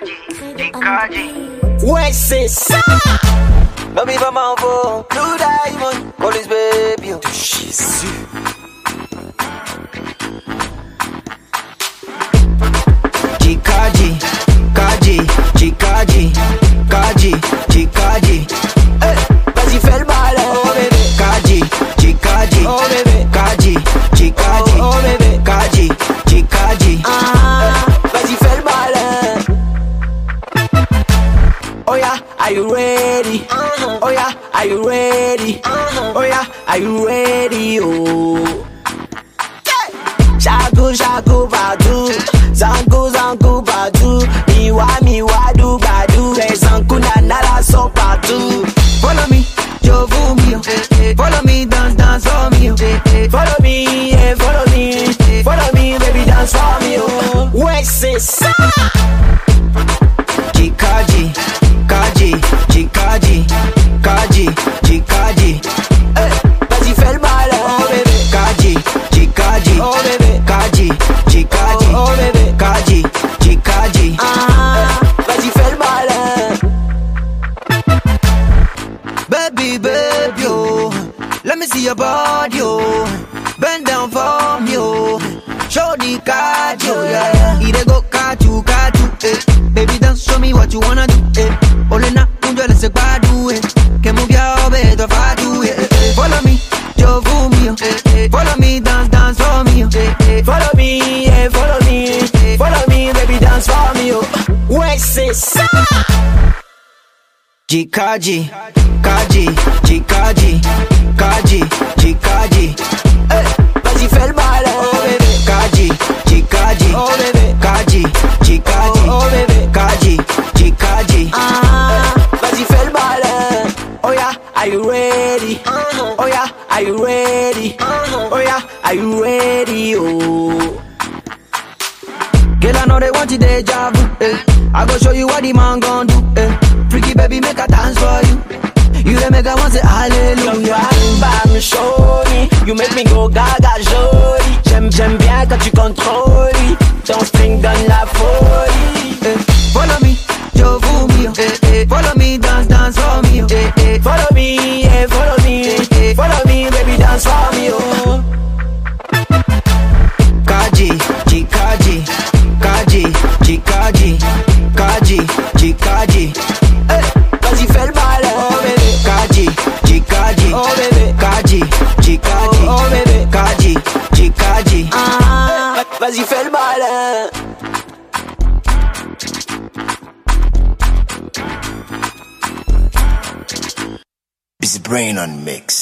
Ouais, c'est ça. Mamie va m'envoyer Blue Diamond, police baby. De Jésus. Chikaji, Kaji, Chikaji, Kaji, Chikaji. Vas-y, fais le malin. Oh bébé. Kaji, Chikaji. Oh bébé. Kaji, Chikaji. Oh bébé. Kaji, Chikaji. Vas-y, fais le malin. Oh yeah, are you ready? Oh yeah, are you ready? Oh yeah, are you ready? Oh. Shaku shaku badu, zanku zanku badu, miwa du badu, les zanku nanala sont partout. Follow me, Jovu mio. Follow me, dance for me. Follow me, yeah, follow me, baby dance for me. Oh. Ouais, c'est ça. Chikaji, Kaji, Chikaji, Kaji, Chikaji. Vas-y, fais le malin. Oh bébé. Kaji, Chikaji. Oh bébé. Kaji, Chikaji. Oh bébé. Kaji, Chikaji. Vas-y, fais le malin. Baby, yo. Let me see your body, yo. Bend down for me, yo. Show the card, yo, yeah. Ire go kaju, Baby, dance, show me what you wanna do, Ole na, unjo le se gbadu, Que move your bed of I do, Follow me, Jovu mio. Follow me, dance for me, Follow me, yeah, follow me, baby dance for me. Oh. Ouais, c'est ça. Chikaji, Kaji, Chikaji, Kaji, Chikaji. Vas-y, fais le malin. Oh bébé. Kaji, Chikaji. Oh bébé. Kaji, Chikaji. Oh bébé. Kaji, Chikaji. Vas-y, fais le malin. Oh yeah, are you ready? Oh yeah, are you ready? Oh yeah, are you ready? Oh. Girl, I know they want you deja vu, I go show you what the man gon' do, Freaky baby, make a dance for you. You the make I want say hallelujah. Bam bam, show me. You make me go gaga joli. J'aime bien quand tu contrôles. Ton string donne la folie. Follow me, Jovu mio. Follow me, dance for me. Follow me, yeah, follow me, baby dance for me. Oh. Kaji, Chikaji, Kaji, Chikaji, Kaji, Chikaji. Vas-y, fais le malin. Oh bébé. Kaji, Chikaji. Oh bébé. Kaji, Chikaji. Oh bébé. Kaji, Chikaji. Vas-y, fais le malin. It's brain on mix.